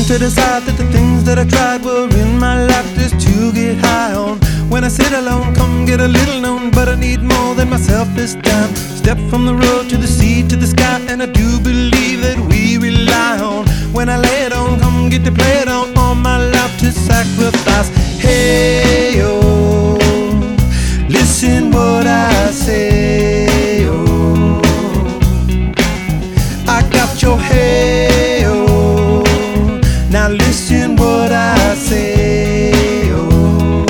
to decide that the things that I tried were in my life just to get high on. When I sit alone, come get a little known, but I need more than myself this time. Step from the road to the sea to the sky, and I do believe that we rely on. When I lay it on, come get to play it on, all my life to sacrifice. Hey, oh, listen what I say, oh, I got your hey, oh, now listen what I say, oh,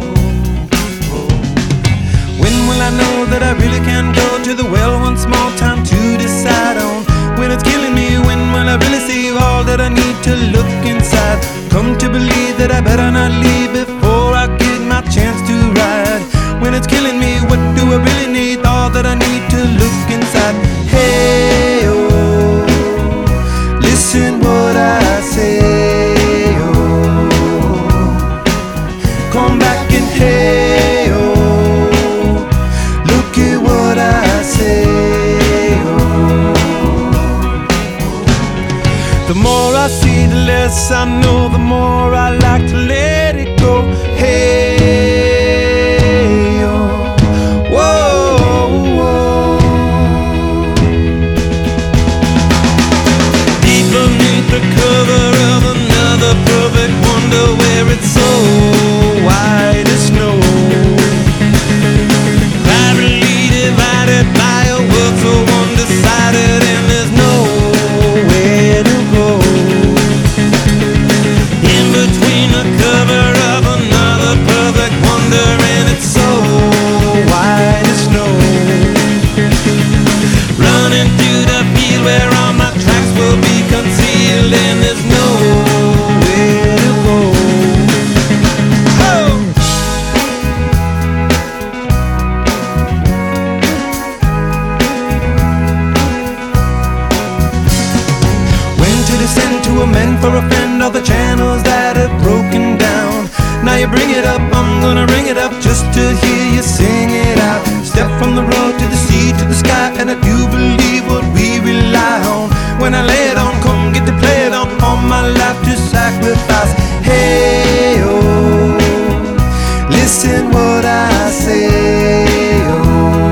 when will I know that I really can go to the well one small time to decide on? When it's killing me, when will I really see all that I need to look inside? Come to believe that I better not leave before I get my chance to ride. When it's killing me, what do I really need? All that I need to look inside. Hey, oh, listen what I say, oh, come back and hey, oh, look at what I say, oh. The more I see, the less I know, the more I like to let it go. Hey, oh, whoa, whoa. Deep beneath the cover of another perfect wonder, where it's so white as snow, privately divided by a world so undecided, and there's nowhere to go. In between the cover of another perfect wonder, and it's so white as snow, running through the field where all my tracks will be concealed, and there's nowhere to go. Oh! When to descend to amend for a friend all the channels that have broken down. Now you bring it up, I'm gonna ring it up just to hear you sing it out. Step from the road to the sea to the sky, and I do believe what we rely on. When I lay it on, come get to play it on, all my life to sacrifice. Hey, oh, listen what I say, oh,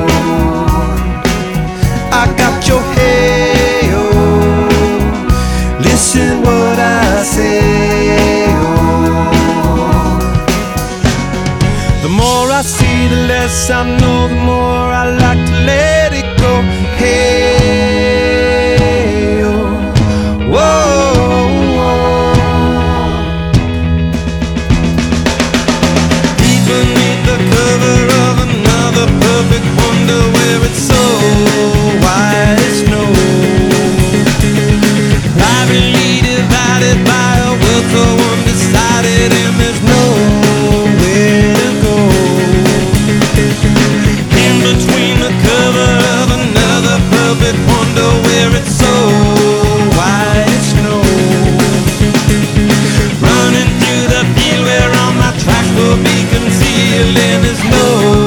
I got your hey, oh, listen what I say, oh. The more I see, the less I know, the more I like to let it go. Hey, oh, whoa, whoa. Deep beneath the cover of another perfect wonder, where it's so white as snow, privately divided by a world so undecided, and there's nowhere to go. In between the cover of another perfect wonder, where it's so white as snow, running through the field where all my tracks will be concealed, and there's no